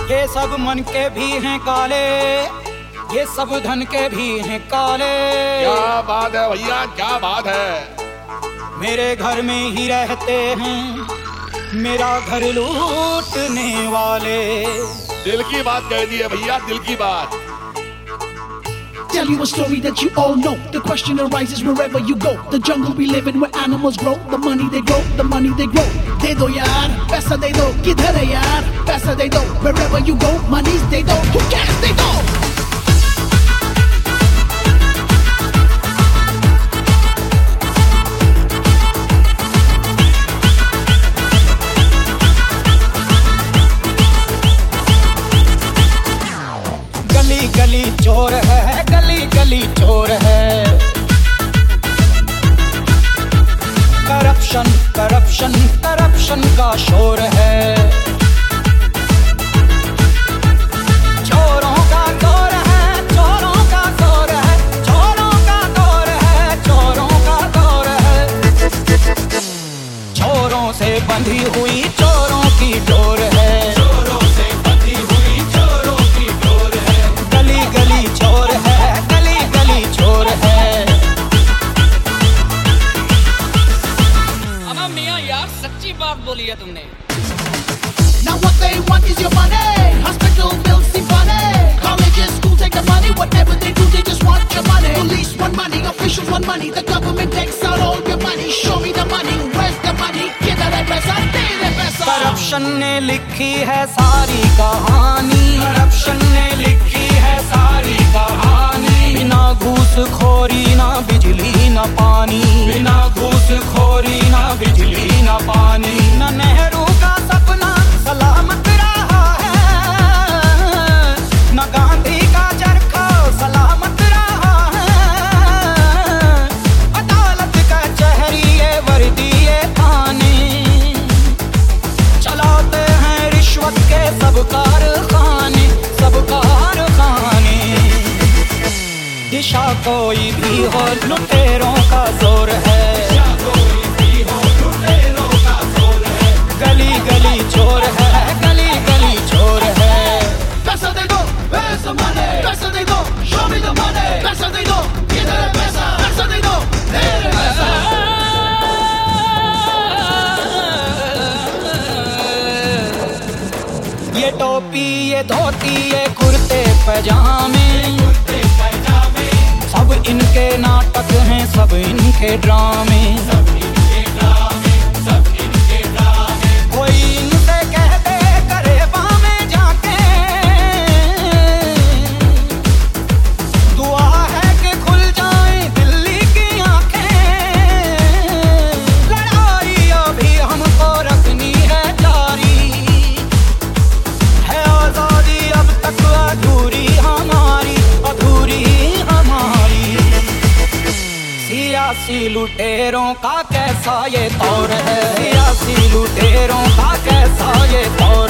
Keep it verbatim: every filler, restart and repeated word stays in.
ये सब मन के भी हैं काले, ये सब धन के भी हैं काले। क्या बात है भैया, क्या बात है। मेरे घर में ही रहते हैं मेरा घर लूटने वाले। दिल की बात कह दी है भैया, दिल की बात। Tell you a story that you all know. The question arises wherever you go. The jungle we live in, where animals grow. The money they grow, the money they grow. De do yaar, paisa de do. Kidhar hai yaar, paisa de do. Wherever you go, money's they do. Who cares they do? गली गली चोर है, गली गली चोर है। Corruption corruption corruption का शोर है। चोरों का दौर है, चोरों का दौर है, चोरों का दौर है, चोरों का दौर है। चोरों से बंधी हुई चोरों की डोर है। सच्ची बात बोली है तुमने। Now what they want is your money. Hospital bills seem funny. Colleges, school take the money. Whatever they do, they just want your money. Police want money, officials want money. The government takes out all your money. Show me the money, where's the money? किधर है पैसा, तेरे पैसा। Corruption ने लिखी है सारी कहानी। करप्शन ने लिखी है सारी कहानी। बिना घूसखोरी ना बिजली ना पानी। बिना घूसखोरी ना बिजली ना पानी। न नेहरू का सपना सलामत रहा है, न गांधी का चरखा सलामत रहा है। अदालत का चहरिए वर्दिए थाने, चलाते हैं रिश्वत के सब कारखाने, सब कारखाने। दिशा कोई भी हो लुटेरों का जोर है। गली गली चोर है, गली गली चोर है। पैसा दे दो, where's the money? पैसा दे दो, show me the money. पैसा दे दो, किधर है पैसा? पैसा दे दो, तेरे पैसा। ये टोपी, ये धोती, ये कुर्ते पैजामे, सब इनके नाटक हैं, सब इनके ड्रामे। कोई इनसे कह दे करेबा में जाके, दुआ है कि खुल जाए दिल्ली की आंखें। लड़ाई अभी हमको रखनी है जारी, है आजादी अब तक अधूरी हमारी, अधूरी हमारी। सियासी लुटेरों का कैसा ये दौर है, सियासी लुटेरों का कैसा ये दौर